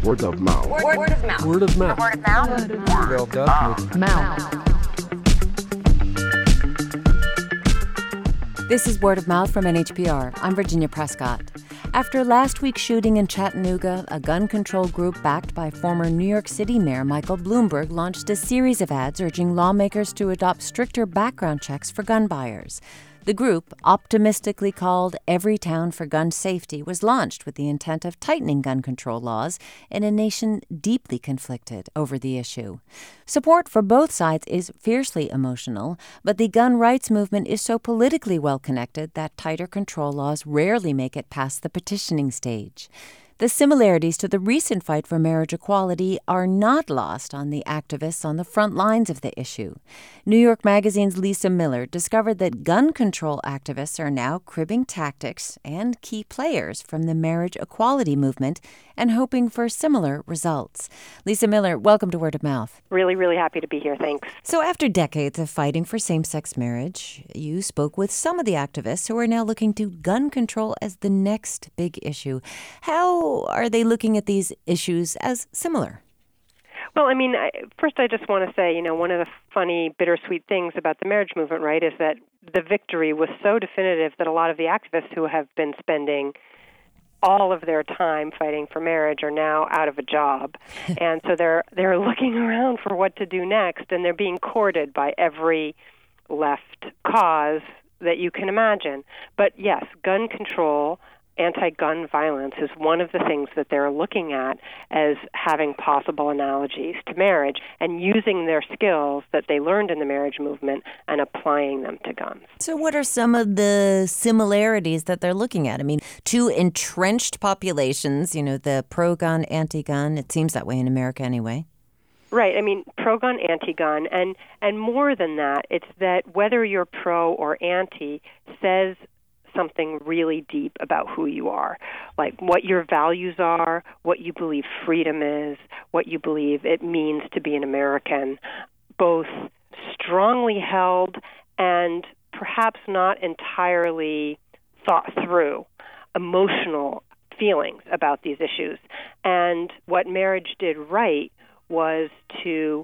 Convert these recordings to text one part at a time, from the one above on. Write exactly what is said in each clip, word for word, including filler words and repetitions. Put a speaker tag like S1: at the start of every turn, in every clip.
S1: Word of mouth.
S2: Word, word of mouth.
S3: Word of mouth.
S2: Word of mouth.
S3: Word of mouth.
S2: Mouth.
S4: This is Word of Mouth from N H P R. I'm Virginia Prescott. After last week's shooting in Chattanooga, a gun control group backed by former New York City Mayor Michael Bloomberg launched a series of ads urging lawmakers to adopt stricter background checks for gun buyers. The group, optimistically called Everytown for Gun Safety, was launched with the intent of tightening gun control laws in a nation deeply conflicted over the issue. Support for both sides is fiercely emotional, but the gun rights movement is so politically well-connected that tighter control laws rarely make it past the petitioning stage. The similarities to the recent fight for marriage equality are not lost on the activists on the front lines of the issue. New York Magazine's Lisa Miller discovered that gun control activists are now cribbing tactics and key players from the marriage equality movement and hoping for similar results. Lisa Miller, welcome to Word of Mouth.
S5: Really, really happy to be here. Thanks.
S4: So after decades of fighting for same-sex marriage, you spoke with some of the activists who are now looking to gun control as the next big issue. How are they looking at these issues as similar?
S5: Well, I mean, I, first I just want to say, you know, one of the funny, bittersweet things about the marriage movement, right, is that the victory was so definitive that a lot of the activists who have been spending all of their time fighting for marriage are now out of a job. And so they're they're looking around for what to do next, and they're being courted by every left cause that you can imagine. But yes, gun control, anti-gun violence is one of the things that they're looking at as having possible analogies to marriage and using their skills that they learned in the marriage movement and applying them to guns.
S4: So what are some of the similarities that they're looking at? I mean, two entrenched populations, you know, the pro-gun, anti-gun. It seems that way in America anyway.
S5: Right. I mean, pro-gun, anti-gun. And, and more than that, it's that whether you're pro or anti says something really deep about who you are, like what your values are, what you believe freedom is, what you believe it means to be an American, both strongly held and perhaps not entirely thought through emotional feelings about these issues. And what marriage did right was to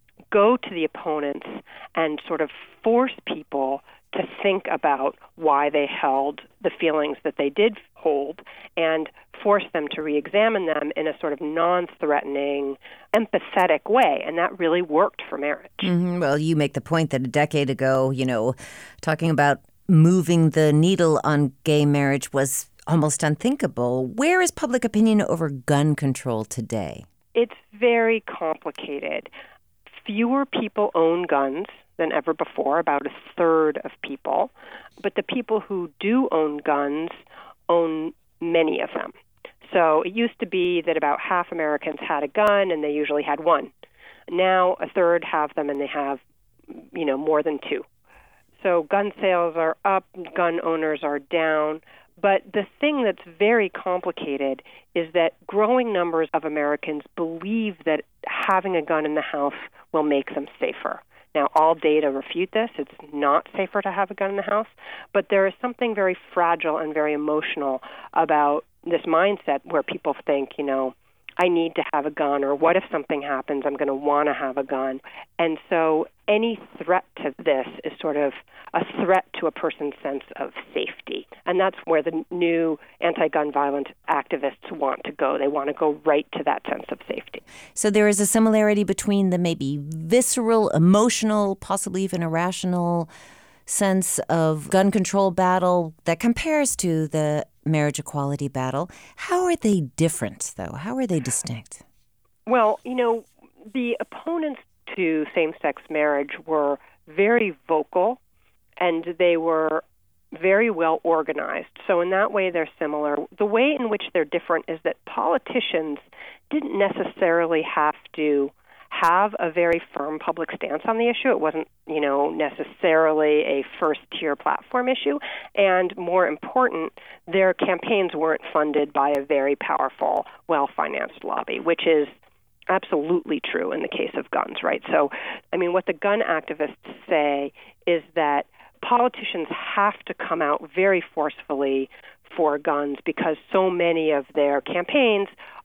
S5: go to the opponents and sort of force people to think about why they held the feelings that they did hold and force them to re-examine them in a sort of non-threatening, empathetic way. And that really worked for marriage.
S4: Mm-hmm. Well, you make the point that a decade ago, you know, talking about moving the needle on gay marriage was almost unthinkable. Where is public opinion over gun control today?
S5: It's very complicated. Fewer people own guns than ever before, about a third of people. But the people who do own guns own many of them. So it used to be that about half Americans had a gun, and they usually had one. Now a third have them, and they have, you know, more than two. So gun sales are up, gun owners are down. But the thing that's very complicated is that growing numbers of Americans believe that having a gun in the house will make them safer. Now, all data refute this. It's not safer to have a gun in the house. But there is something very fragile and very emotional about this mindset where people think, you know, I need to have a gun, or what if something happens? I'm going to want to have a gun. And so any threat to this is sort of a threat to a person's sense of safety. And that's where the new anti-gun violence activists want to go. They want to go right to that sense of safety.
S4: So there is a similarity between the maybe visceral, emotional, possibly even irrational sense of gun control battle that compares to the marriage equality battle. How are they different, though? How are they distinct?
S5: Well, you know, the opponents to same-sex marriage were very vocal, and they were very well organized. So in that way, they're similar. The way in which they're different is that politicians didn't necessarily have to have a very firm public stance on the issue. It wasn't, you know, necessarily a first-tier platform issue. And more important, their campaigns weren't funded by a very powerful, well-financed lobby, which is absolutely true in the case of guns, right? So, I mean, what the gun activists say is that politicians have to come out very forcefully for guns because so many of their campaigns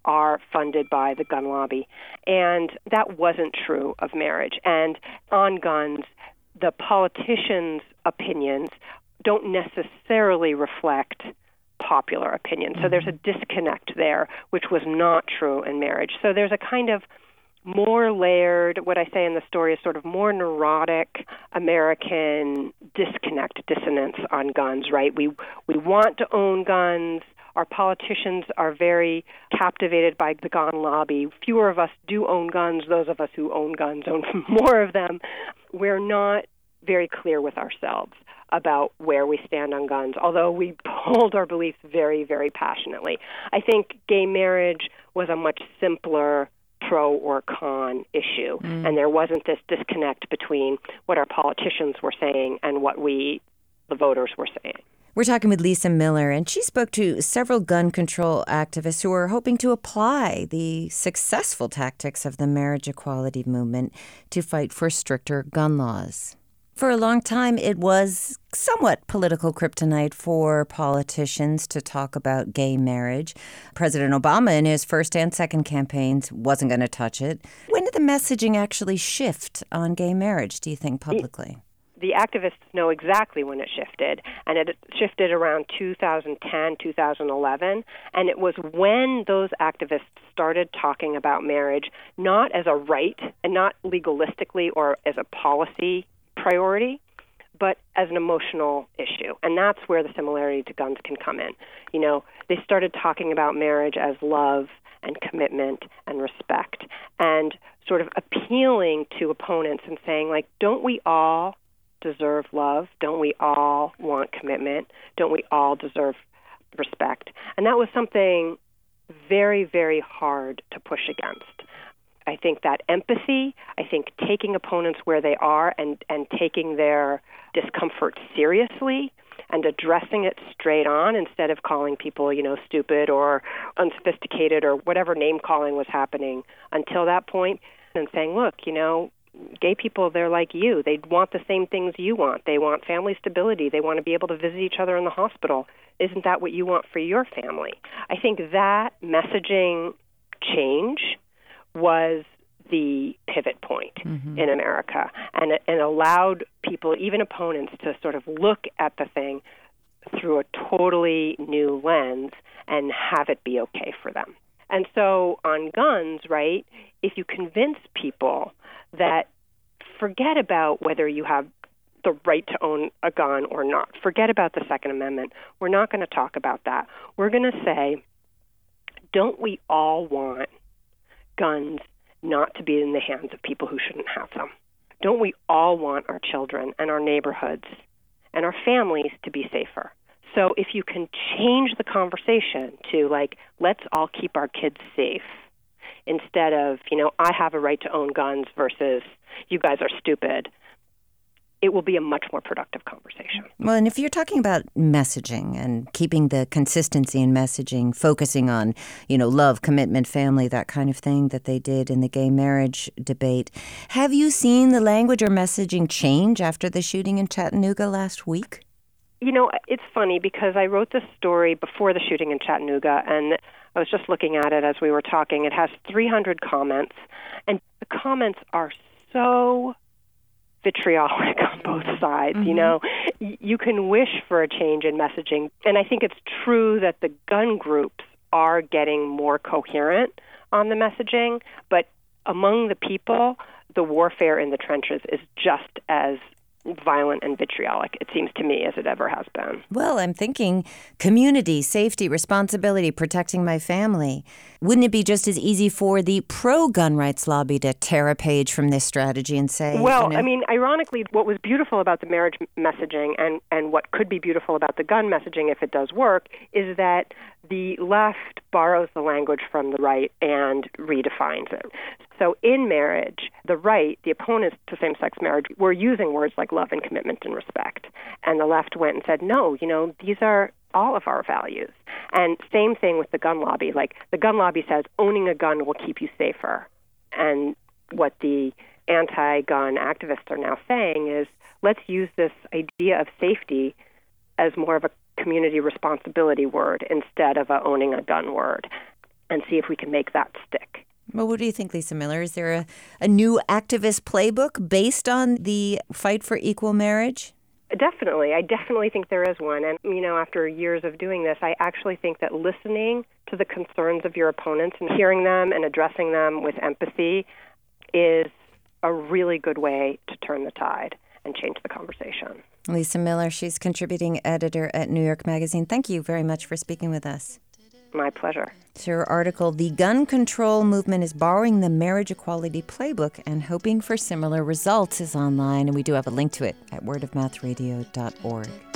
S5: are funded by the gun lobby. And that wasn't true of marriage. And on guns, the politicians' opinions don't necessarily reflect popular opinion. So there's a disconnect there, which was not true in marriage. So there's a kind of more layered, what I say in the story is sort of more neurotic American disconnect, dissonance on guns, right? We we want to own guns. Our politicians are very captivated by the gun lobby. Fewer of us do own guns. Those of us who own guns own more of them. We're not very clear with ourselves about where we stand on guns, although we hold our beliefs very, very passionately. I think gay marriage was a much simpler pro or con issue, mm. and there wasn't this disconnect between what our politicians were saying and what we, the voters, were saying.
S4: We're talking with Lisa Miller, and she spoke to several gun control activists who are hoping to apply the successful tactics of the marriage equality movement to fight for stricter gun laws. For a long time, it was somewhat political kryptonite for politicians to talk about gay marriage. President Obama, in his first and second campaigns, wasn't going to touch it. When did the messaging actually shift on gay marriage, do you think, publicly?
S5: The activists know exactly when it shifted, and it shifted around two thousand ten, two thousand eleven, and it was when those activists started talking about marriage not as a right and not legalistically or as a policy priority, but as an emotional issue. And that's where the similarity to guns can come in. You know, they started talking about marriage as love and commitment and respect and sort of appealing to opponents and saying, like, don't we all deserve love? Don't we all want commitment? Don't we all deserve respect? And that was something very, very hard to push against. I think that empathy, I think taking opponents where they are and, and taking their discomfort seriously and addressing it straight on instead of calling people, you know, stupid or unsophisticated or whatever name calling was happening until that point, and saying, look, you know, gay people, they're like you. They want the same things you want. They want family stability. They want to be able to visit each other in the hospital. Isn't that what you want for your family? I think that messaging change was the pivot point mm-hmm. in America, and it, and allowed people, even opponents, to sort of look at the thing through a totally new lens and have it be okay for them. And so on guns, right, if you convince people that forget about whether you have the right to own a gun or not, forget about the Second Amendment, we're not going to talk about that. We're going to say, don't we all want guns not to be in the hands of people who shouldn't have them? Don't we all want our children and our neighborhoods and our families to be safer? So if you can change the conversation to, like, let's all keep our kids safe, instead of, you know, I have a right to own guns versus you guys are stupid, it will be a much more productive conversation.
S4: Well, and if you're talking about messaging and keeping the consistency in messaging, focusing on, you know, love, commitment, family, that kind of thing that they did in the gay marriage debate, have you seen the language or messaging change after the shooting in Chattanooga last week?
S5: You know, it's funny because I wrote this story before the shooting in Chattanooga, and I was just looking at it as we were talking. It has three hundred comments, and the comments are so vitriolic on both sides. Mm-hmm. You know, y- you can wish for a change in messaging, and I think it's true that the gun groups are getting more coherent on the messaging, but among the people, the warfare in the trenches is just as violent and vitriolic, it seems to me, as it ever has been.
S4: Well, I'm thinking community, safety, responsibility, protecting my family. Wouldn't it be just as easy for the pro-gun rights lobby to tear a page from this strategy and say...
S5: Well,
S4: you know,
S5: I mean, ironically, what was beautiful about the marriage messaging and, and what could be beautiful about the gun messaging, if it does work, is that the left borrows the language from the right and redefines it. So in marriage, the right, the opponents to same-sex marriage, were using words like love and commitment and respect. And the left went and said, no, you know, these are all of our values. And same thing with the gun lobby. Like, the gun lobby says owning a gun will keep you safer. And what the anti-gun activists are now saying is, let's use this idea of safety as more of a community responsibility word instead of a owning a gun word. and see if we can make that stick.
S4: Well, what do you think, Lisa Miller? Is there a, a new activist playbook based on the fight for equal marriage?
S5: Definitely. I definitely think there is one. And, you know, after years of doing this, I actually think that listening to the concerns of your opponents and hearing them and addressing them with empathy is a really good way to turn the tide and change the conversation.
S4: Lisa Miller, she's contributing editor at New York Magazine. Thank you very much for speaking with us.
S5: My pleasure.
S4: So her article, The Gun Control Movement is Borrowing the Marriage Equality Playbook and Hoping for Similar Results, is online, and we do have a link to it at word of mouth radio dot org.